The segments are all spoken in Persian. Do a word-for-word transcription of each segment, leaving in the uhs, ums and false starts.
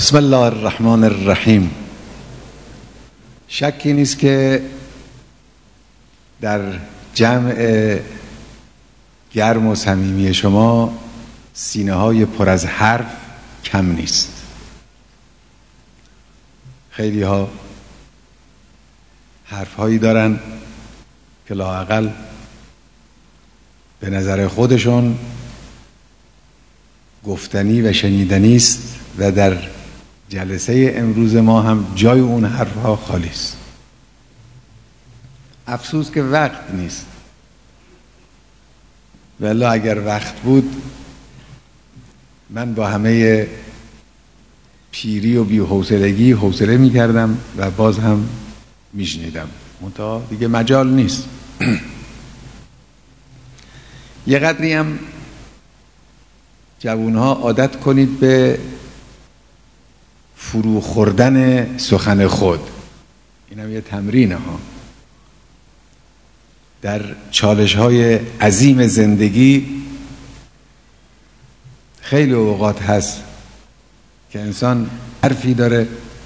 بسم الله الرحمن الرحیم. شکی نیست که در جمع گرم و صمیمی شما سینه های پر از حرف کم نیست. خیلی ها حرف هایی دارن که لااقل به نظر خودشون گفتنی و شنیدنی است و در جلسه امروز ما هم جای اون حرف ها خالی است. افسوس که وقت نیست، ولی اگر وقت بود من با همه پیری و بی‌حوصلگی حوصله می‌کردم و باز هم میشنیدم، منتها دیگه مجال نیست. یه قدری هم جوانها عادت کنید به فرو خوردن سخن خود. این هم یه تمرینه ها. در چالش های عظیم زندگی خیلی اوقات هست که انسان حرفی داره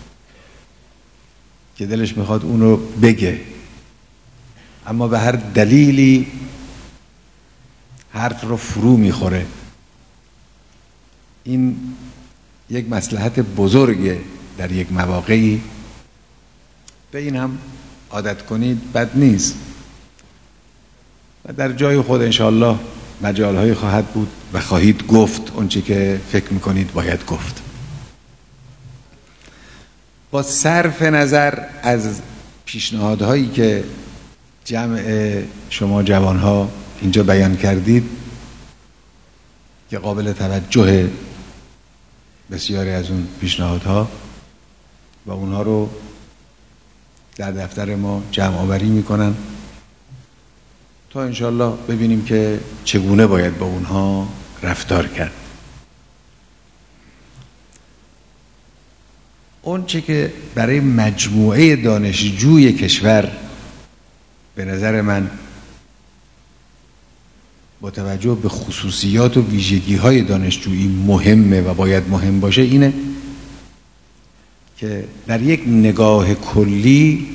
که دلش میخواد اونو بگه، اما به هر دلیلی حرف رو فرو میخوره. این یک مصلحت بزرگه در یک مواقعی، به این هم عادت کنید بد نیست و در جای خود انشاءالله مجالهایی خواهد بود و خواهید گفت اونچه که فکر میکنید باید گفت. با صرف نظر از پیشنهادهایی که جمع شما جوانها اینجا بیان کردید که قابل توجه بسیاری از اون پیشنهادها و اونها رو در دفتر ما جمع آوری میکنن تا انشالله ببینیم که چگونه باید با اونها رفتار کرد. اون چه که برای مجموعه دانشجوی کشور به نظر من با توجه به خصوصیات و ویژگی های دانشجویی مهمه و باید مهم باشه اینه که در یک نگاه کلی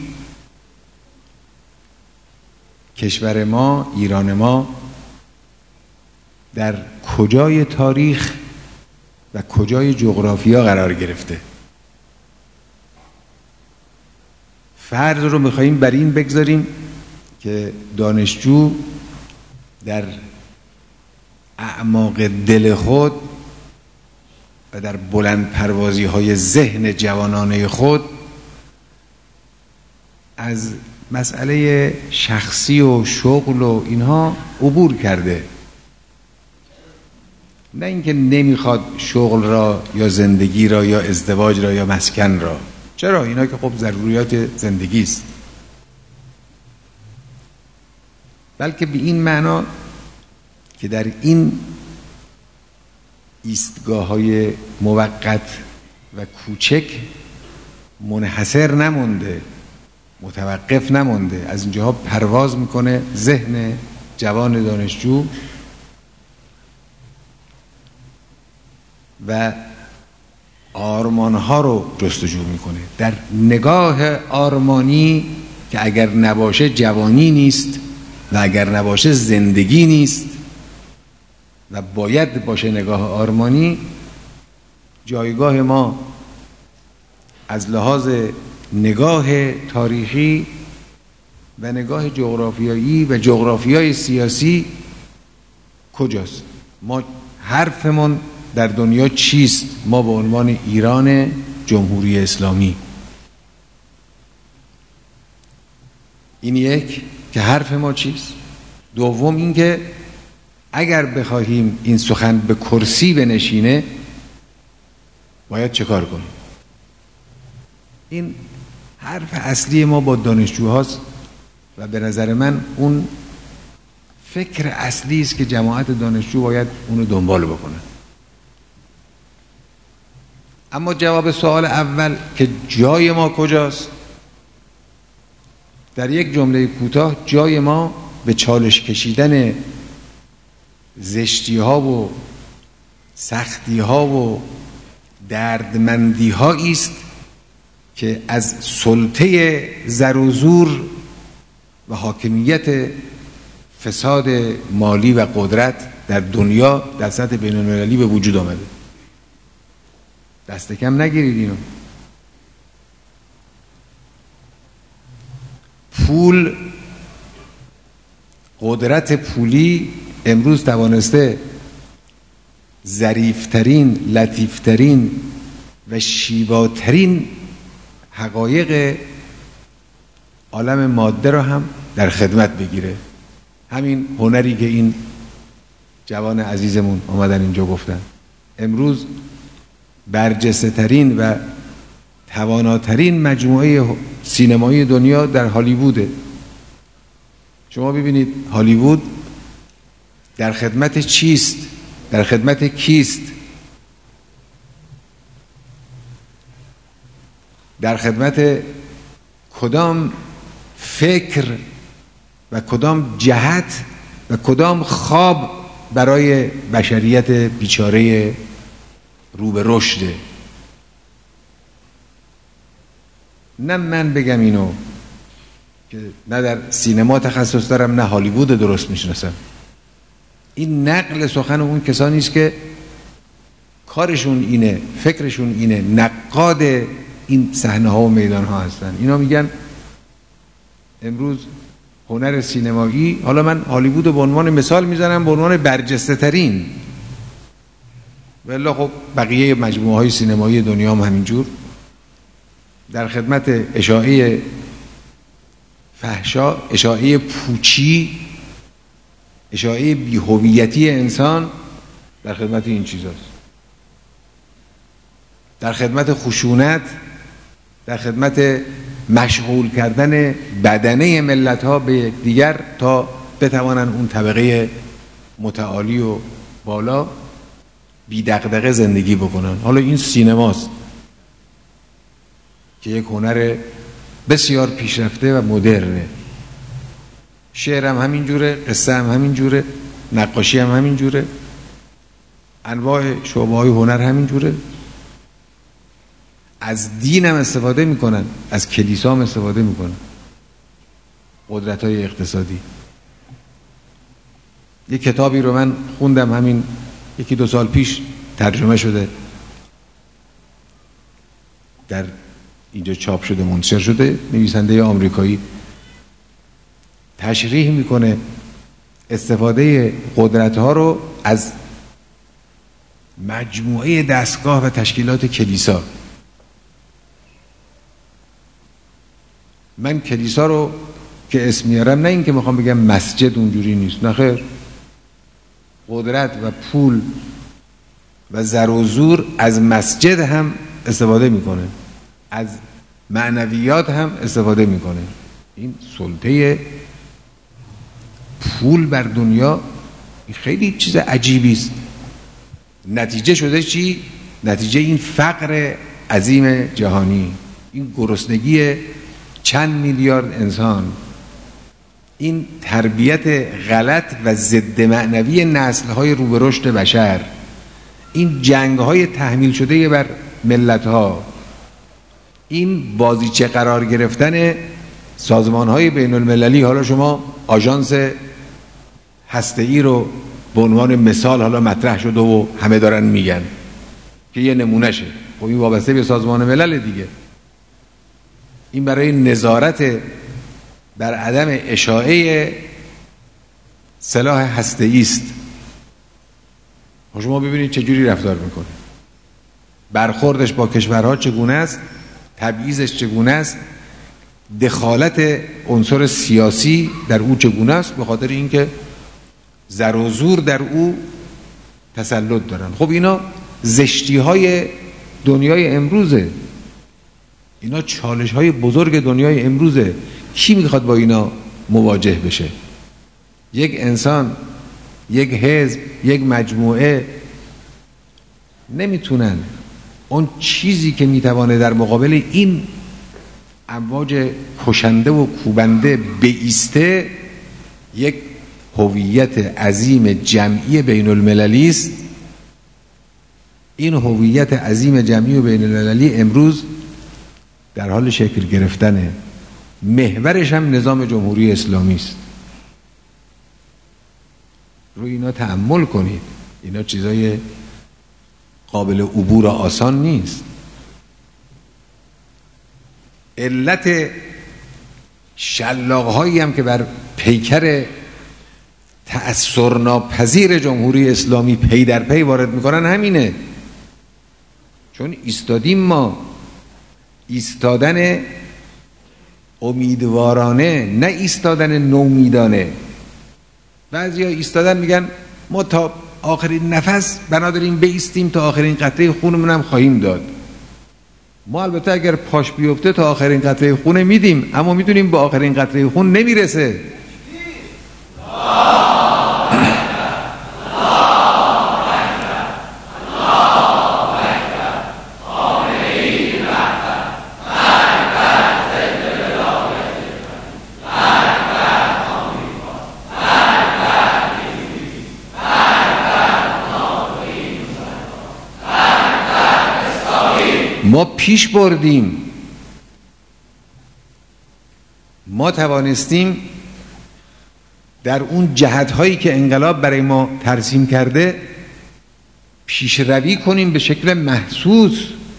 کشور ما، ایران ما در کجای تاریخ و کجای جغرافیا قرار گرفته. فرض رو میخواییم بر این بگذاریم که دانشجو در اعماق دل خود و در بلند پروازی های ذهن جوانانه خود از مسئله شخصی و شغل و اینها عبور کرده، نه اینکه نمیخواد شغل را یا زندگی را یا ازدواج را یا مسکن را. چرا؟ اینا که خب ضروریات زندگی است، بلکه به این معنا که در این ایستگاه های موقت و کوچک منحصر نمونده، متوقف نمونده، از اینجاها پرواز میکنه ذهن جوان دانشجو و آرمانها رو جستجو میکنه. در نگاه آرمانی که اگر نباشه جوانی نیست و اگر نباشه زندگی نیست و باید باشه نگاه آرمانی، جایگاه ما از لحاظ نگاه تاریخی و نگاه جغرافیایی و جغرافیای سیاسی کجاست؟ ما حرفمون در دنیا چیست؟ ما به عنوان ایران جمهوری اسلامی، این یک که حرف ما چیست. دوم این که اگر بخواهیم این سخن به کرسی بنشینه باید چه کار کنیم؟ این حرف اصلی ما با دانشجوهاست و به نظر من اون فکر اصلی است که جماعت دانشجو باید اونو دنبال بکنه. اما جواب سوال اول که جای ما کجاست، در یک جمله کوتاه جای ما به چالش کشیدن زشتی ها و سختی ها و دردمندی هایی است که از سلطه زر و زور و حاکمیت فساد مالی و قدرت در دنیا در سطح بین المللی به وجود آمده. دست کم نگیرید اینو. پول، قدرت پولی امروز توانسته ظریفترین، لطیفترین و شیواترین حقایق عالم ماده را هم در خدمت بگیره. همین هنری که این جوان عزیزمون آمدن اینجا گفتن، امروز برجسته ترین و تواناترین مجموعه سینمایی دنیا در هالیووده. شما ببینید هالیوود در خدمت چیست؟ در خدمت کیست؟ در خدمت کدام فکر و کدام جهت و کدام خواب برای بشریت بیچاره رو به رشده؟ نه من بگم اینو که نه در سینما تخصص دارم نه هالیوود درست میشناسم. این نقل سخن اون کسانی است که کارشون اینه، فکرشون اینه، نقاد این صحنه ها و میدان ها هستن. اینا میگن امروز هنر سینمایی، حالا من هالیوود به عنوان مثال میزنم، به عنوان برجسته ترین، والله خب بقیه مجموعه های سینمایی دنیا هم همینجور در خدمت اشاعه فحشا، اشاعه پوچی، اشاعه بی‌هویتی انسان، در خدمت این چیزاست. در خدمت خشونت، در خدمت مشغول کردن بدنه ملت ها به دیگر تا بتوانن اون طبقه متعالی و بالا بی دغدغه زندگی بکنن. حالا این سینماست که یک هنر بسیار پیشرفته و مدرنه. شعر هم همین جوره، قصه هم همین جوره، نقاشی هم همین جوره، انواع شعبه های هنر همین جوره. از دین هم استفاده میکنن، از کلیسا هم استفاده میکنن، قدرت های اقتصادی. یک کتابی رو من خوندم همین یکی دو سال پیش، ترجمه شده، در اینجا چاپ شده، منتشر شده، نویسنده آمریکایی تشریح میکنه استفاده قدرت ها رو از مجموعه دستگاه و تشکیلات کلیسا. من کلیسا رو که اسم میارم نه این که میخوام بگم مسجد اونجوری نیست، نه خیر، قدرت و پول و زر و زور از مسجد هم استفاده میکنه، از معنویات هم استفاده میکنه. این سلطه پول بر دنیا خیلی چیز عجیبی است. نتیجه شده چی؟ نتیجه این فقر عظیم جهانی، این گرسنگی چند میلیارد انسان، این تربیت غلط و ضد معنوی نسل‌های رو به رشد بشر، این جنگ‌های تحمیل شده بر ملت‌ها، این بازیچه قرار گرفتن سازمان‌های بین المللی. حالا شما آژانس هسته‌ای رو به عنوان مثال حالا مطرح شده و همه دارن میگن که یه نمونهشه، خب این وابسته به سازمان ملل دیگه. این برای نظارت بر عدم اشاعه سلاح هسته‌ای است. شما ببینید چجوری رفتار میکنه، برخوردش با کشورها چگونه است، تبعیضش چگونه است، دخالت عنصر سیاسی در او چگونه است، به خاطر اینکه زر و زور در او تسلط دارن. خب اینا زشتی های دنیای امروزه، اینا چالش های بزرگ دنیای امروزه. کی میخواد با اینا مواجه بشه؟ یک انسان، یک حزب، یک مجموعه نمیتونن اون چیزی که میتوانه در مقابل این امواج کشنده و کوبنده بایسته، یک هویت عظیم جمعی بین المللی است. این هویت عظیم جمعی و بین المللی امروز در حال شکل گرفتنه. محورش هم نظام جمهوری اسلامی است. روی اینا تأمل کنید. اینا چیزای قابل عبور آسان نیست. علت شلاق‌هایی هم که بر پیکر تأثرناپذیر جمهوری اسلامی پی در پی وارد میکنن همینه. چون ایستادیم ما، ایستادن امیدوارانه، نه ایستادن نومیدانه. بعضیا ایستادن میگن ما تا آخرین نفس بنا داریم بایستیم، تا آخرین قطره خونمون هم خواهیم داد. ما البته اگر پاش بیفته تا آخرین قطره خون میدیم، اما میدونیم به آخرین قطره خون نمیرسه. ما پیش بردیم، ما توانستیم در اون جهت‌هایی که انقلاب برای ما ترسیم کرده پیشروی کنیم به شکل محسوس.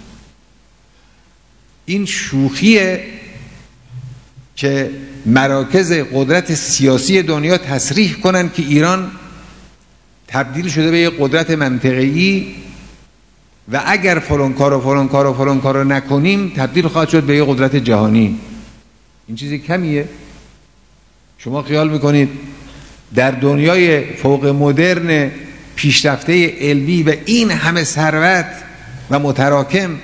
این شوخیه که مراکز قدرت سیاسی دنیا تصریح کنن که ایران تبدیل شده به یک قدرت منطقه‌ای و اگر فلان کار و فلان کار و فلان کار رو نکنیم تبدیل خواهد شد به یک قدرت جهانی. این چیزی کمیه؟ شما خیال میکنید در دنیای فوق مدرن پیشرفته علمی و این همه ثروت و متراکم،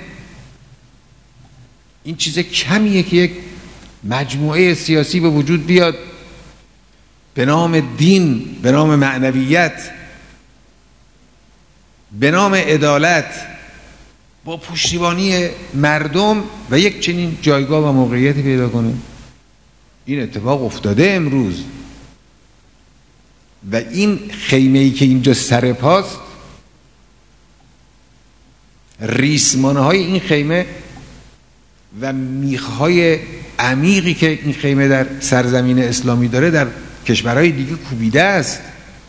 این چیز کمیه که یک مجموعه سیاسی به وجود بیاد به نام دین، به نام معنویت، به نام عدالت، با پشتیبانی مردم و یک چنین جایگاه و موقعیتی پیدا کنه؟ این اتفاق افتاده امروز و این خیمه‌ای که اینجا سر پاست، ریسمانهای این خیمه و میخهای عمیقی که این خیمه در سرزمین اسلامی داره در کشورهای دیگه کوبیده است.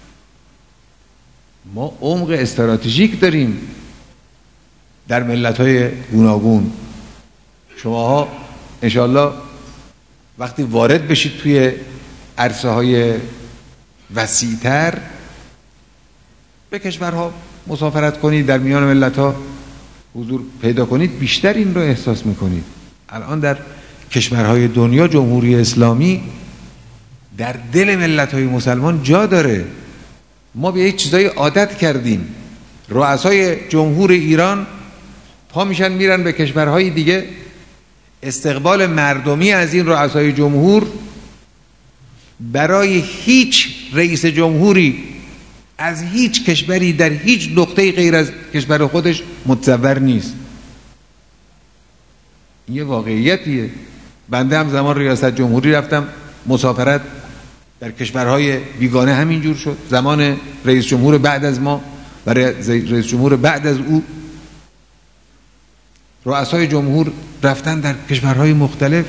ما عمق استراتژیک داریم در ملت‌های گوناگون. شماها انشاءالله وقتی وارد بشید توی عرصه‌های وسیع‌تر، به کشورها مسافرت کنید، در میان ملت‌ها حضور پیدا کنید، بیشتر این رو احساس می‌کنید. الان در کشورهای دنیا جمهوری اسلامی در دل ملت‌های مسلمان جا داره. ما به یک چیزایی عادت کردیم. رؤسای جمهور ایران پا میشن میرن به کشورهای دیگه، استقبال مردمی از این رؤسای جمهور برای هیچ رئیس جمهوری از هیچ کشوری در هیچ نقطه غیر از کشور خودش متصور نیست. این یه واقعیتیه. بنده هم زمان ریاست جمهوری رفتم مسافرت در کشورهای بیگانه همینجور شد. زمان رئیس جمهور بعد از ما و رئیس جمهور بعد از او، رؤسای جمهور رفتن در کشورهای مختلف.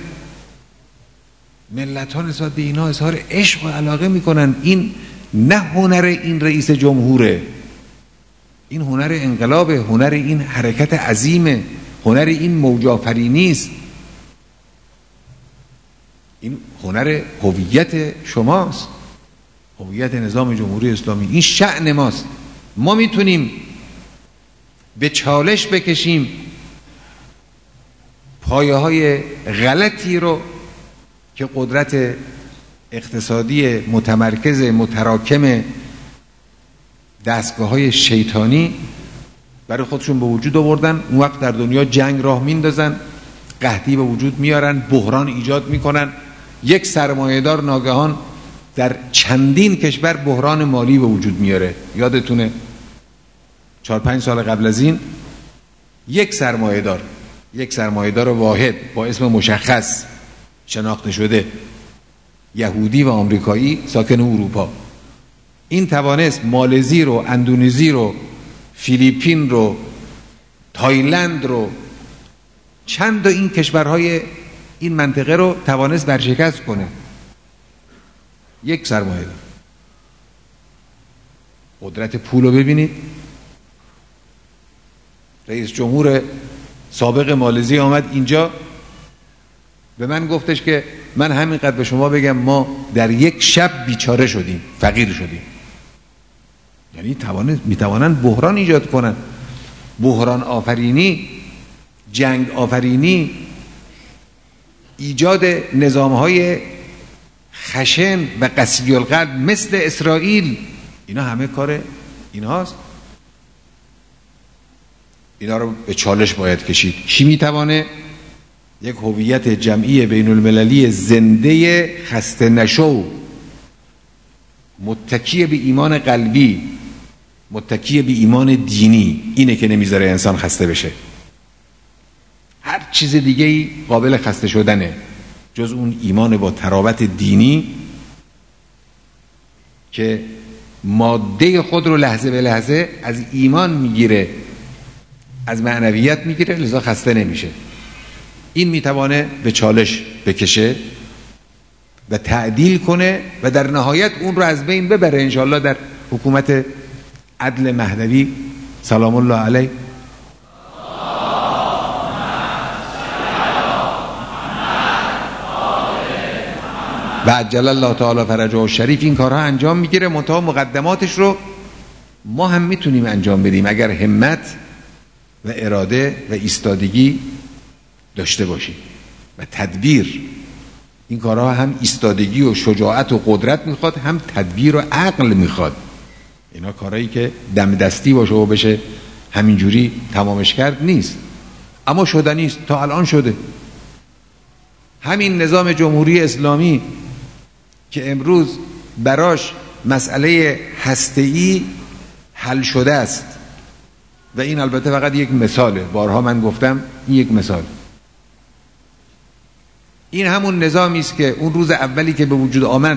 ملت ها نسبت به اینا اظهار عشق و علاقه میکنن. این نه هنر این رئیس جمهوره، این هنر انقلابه، هنر این حرکت عظیمه، هنر این موج آفرینی است. این هنر هویت شماست، هویت نظام جمهوری اسلامی. این شأن ماست. ما میتونیم به چالش بکشیم پایه های غلطی رو که قدرت اقتصادی متمرکز متراکم دستگاه های شیطانی برای خودشون به وجود آوردن. اون وقت در دنیا جنگ راه میندازن، قحطی به وجود میارن، بحران ایجاد میکنن. یک سرمایه‌دار ناگهان در چندین کشور بحران مالی به وجود میاره. یادتونه چهار پنج سال قبل از این یک سرمایه‌دار یک سرمایه‌دار واحد با اسم مشخص شناخته شده، یهودی و آمریکایی ساکن اروپا، این توانست مالزی رو، اندونزی رو، فیلیپین رو، تایلند رو، چند تا این کشورهای این منطقه رو توانست برشکست کنه. یک سرمایه دار. قدرت پول رو ببینید. رئیس جمهور سابق مالزی آمد اینجا به من گفتش که من همینقدر به شما بگم ما در یک شب بیچاره شدیم، فقیر شدیم. یعنی میتوانن بحران ایجاد کنن، بحران آفرینی، جنگ آفرینی، ایجاد نظامهای خشن و قسی القلب مثل اسرائیل. اینا همه کار اینهاست. اینا رو به چالش باید کشید. کی میتوانه یک هویت جمعی بین المللی زنده خسته نشو، متکی به ایمان قلبی، متکی به ایمان دینی، اینه که نمیذاره انسان خسته بشه. هر چیز دیگه ای قابل خسته شدنه جز اون ایمان با تراوت دینی که ماده خود رو لحظه به لحظه از ایمان میگیره، از معنویت میگیره، لذا خسته نمیشه. این میتوانه به چالش بکشه و تعدیل کنه و در نهایت اون رو از بین ببره انشاءالله در حکومت عدل مهدوی سلام الله علیه. و عجل الله تعالی فرجه الشریف این کارها انجام میگیره. منتها مقدماتش رو ما هم میتونیم انجام بدیم اگر همت و اراده و ایستادگی داشته باشیم و تدبیر. این کارها هم ایستادگی و شجاعت و قدرت میخواد، هم تدبیر و عقل میخواد. اینا کارهایی که دم دستی باشه و بشه همینجوری تمامش کرد نیست، اما شدنی است. تا الان شده. همین نظام جمهوری اسلامی که امروز براش مسئله هسته‌ای حل شده است و این البته فقط یک مثاله، بارها من گفتم این یک مثال. این همون نظامی است که اون روز اولی که به وجود آمد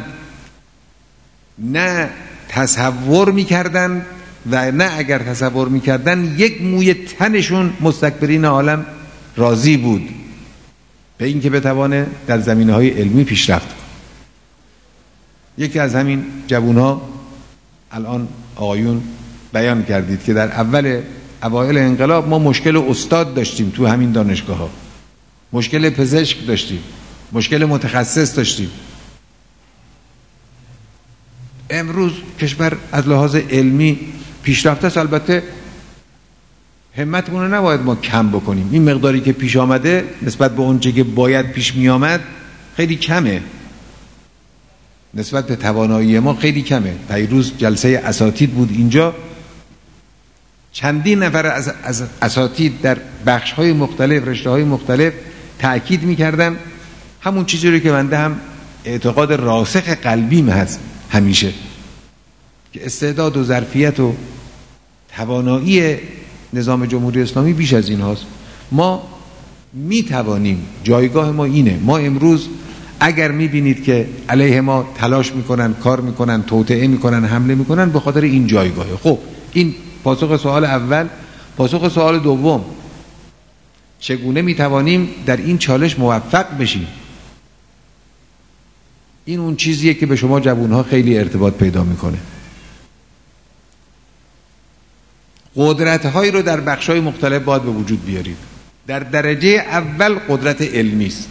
نه تصور میکردن و نه اگر تصور میکردن یک موی تنشون مستکبرین عالم راضی بود به این که بتوانه در زمینه‌های علمی پیشرفت کنه. یکی از همین جوانها الان آقایون بیان کردید که در اول اوایل انقلاب ما مشکل استاد داشتیم تو همین دانشگاه ها، مشکل پزشک داشتیم، مشکل متخصص داشتیم. امروز کشور از لحاظ علمی پیشرفته است. البته همتمون رو نباید ما کم بکنیم. این مقداری که پیش آمده نسبت به اونچه که باید پیش می آمد خیلی کمه، نسبت به توانایی ما خیلی کمه. پیروز جلسه اساتید بود اینجا، چندین نفر از, از اساتید در بخش‌های مختلف، رشته‌های مختلف تأکید می‌کردن همون چیزی رو که بنده هم اعتقاد راسخ قلبیم هست همیشه، که استعداد و ظرفیت و توانایی نظام جمهوری اسلامی بیش از این هاست. ما میتوانیم، جایگاه ما اینه. ما امروز اگر میبینید که علیه ما تلاش میکنن، کار میکنن، توطئه میکنن، حمله میکنن، به خاطر این جایگاهه. خب این پاسخ سوال اول. پاسخ سوال دوم، چگونه میتوانیم در این چالش موفق بشیم؟ این اون چیزیه که به شما جوانها خیلی ارتباط پیدا میکنه. قدرت‌هایی رو در بخش‌های مختلف باید به وجود بیارید. در درجه اول قدرت علمی است.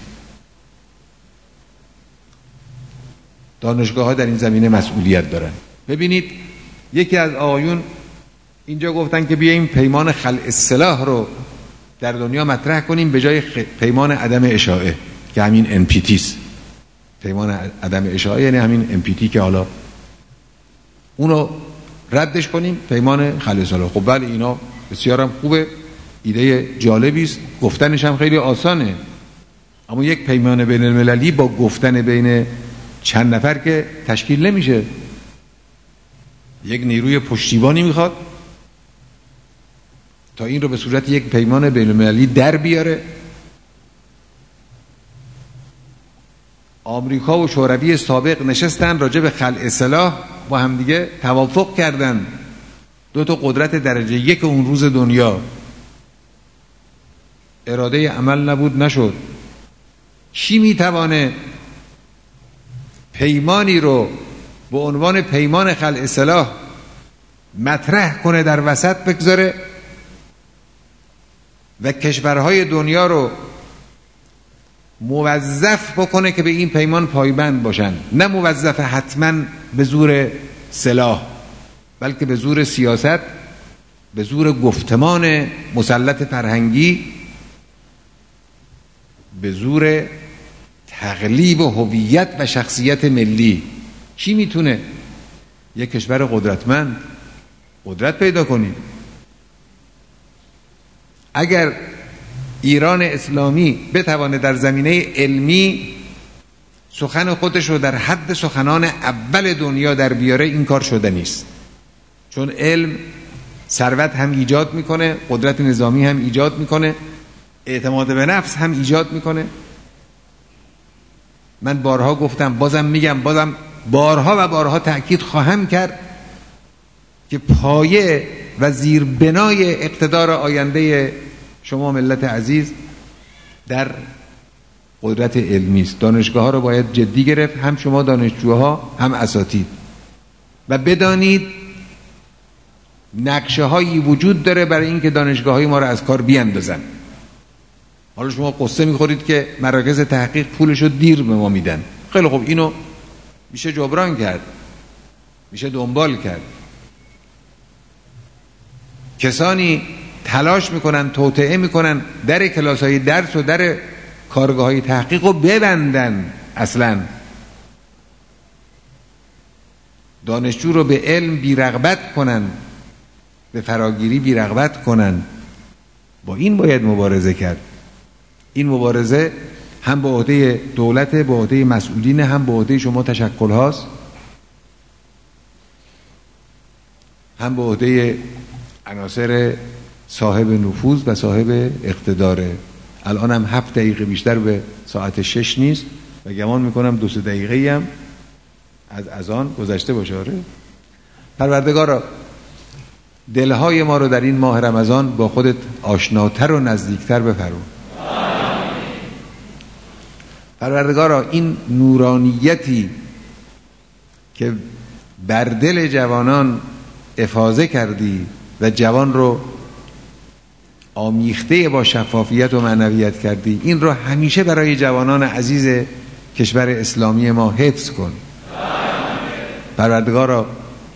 دانشگاه‌ها در این زمینه مسئولیت دارن. ببینید یکی از آقایون اینجا گفتن که بیاییم پیمان خلع سلاح رو در دنیا مطرح کنیم به جای پیمان عدم اشاعه که همین ان پی تی است. پیمان عدم اشاعه یعنی همین ان پی تی که حالا اونو ردش کنیم، پیمان خلع سلاح. خب بله اینا بسیارم خوبه، ایده جالبی است، گفتنش هم خیلی آسانه، اما یک پیمان بین المللی با گفتن بین چند نفر که تشکیل نمیشه. یک نیروی پشتیبانی میخواد تا این رو به صورت یک پیمان بین المللی در بیاره. آمریکا و شوروی سابق نشستن راجع به خلع سلاح با هم دیگه توافق کردن. دو تا قدرت درجه یک اون روز دنیا اراده عمل نبود، نشد. کی میتوانه پیمانی رو به عنوان پیمان خلع اصلاح مطرح کنه، در وسط بگذاره و کشورهای دنیا رو موظف بکنه که به این پیمان پایبند باشن؟ نه موظف حتما به زور سلاح، بلکه به زور سیاست، به زور گفتمان مسلط فرهنگی، به زور تقلیب و هویت و شخصیت ملی. کی میتونه؟ یک کشور قدرتمند قدرت پیدا کنی. اگر ایران اسلامی بتوانه در زمینه علمی سخن خودش رو در حد سخنان اول دنیا در بیاره، این کار شده نیست. چون علم ثروت هم ایجاد میکنه، قدرت نظامی هم ایجاد میکنه، اعتماد به نفس هم ایجاد میکنه. من بارها گفتم، بازم میگم، بازم بارها و بارها تأکید خواهم کرد که پایه و زیربنای اقتدار آینده شما ملت عزیز در قدرت علمی است. دانشگاه ها رو باید جدی گرفت، هم شما دانشجوها هم اساتید، و بدانید نقشه هایی وجود داره برای اینکه دانشگاه های ما رو از کار بیاندازن. حالا شما قصه میخورید که مراکز تحقیق پولشو دیر به ما میدن. خیلی خوب، اینو میشه جبران کرد، میشه دنبال کرد. کسانی تلاش میکنن، توطئه میکنن در کلاس های درس و در کارگاه های تحقیق رو ببندن، اصلا دانشجو رو به علم بیرغبت کنن، به فراگیری بیرغبت کنن. با این باید مبارزه کرد. این مبارزه هم به عهده دولت، به عهده مسئولین، هم به عهده شما تشکل هاست، هم به عهده عناصر صاحب نفوذ و صاحب اقتداره. الان هم هفت دقیقه بیشتر به ساعت شش نیست و گمان میکنم دو سه دقیقه هم از اذان گذشته باشه. آره پروردگارا، دلهای ما رو در این ماه رمضان با خودت آشناتر و نزدیکتر بفرما. پروردگارا، این نورانیتی که بر دل جوانان افاضه کردی و جوان رو آمیخته با شفافیت و معنویت کردی، این رو همیشه برای جوانان عزیز کشور اسلامی ما حفظ کن. پروردگارا،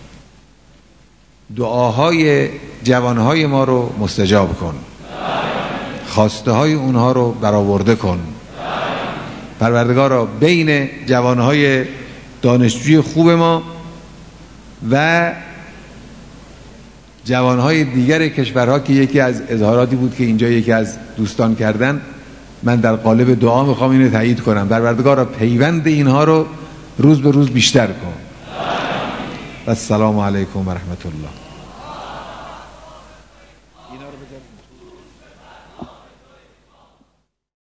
دعاهای جوانهای ما رو مستجاب کن، خواسته های اونها رو برآورده کن. پروردگارا، بین جوانهای دانشجوی خوب ما و جوانهای دیگر کشورها که یکی از اظهاراتی بود که اینجا یکی از دوستان کردن، من در قالب دعا میخوام اینو تایید کنم. پروردگارا، پیوند اینها رو روز به روز بیشتر کن. و السلام علیکم و رحمت الله.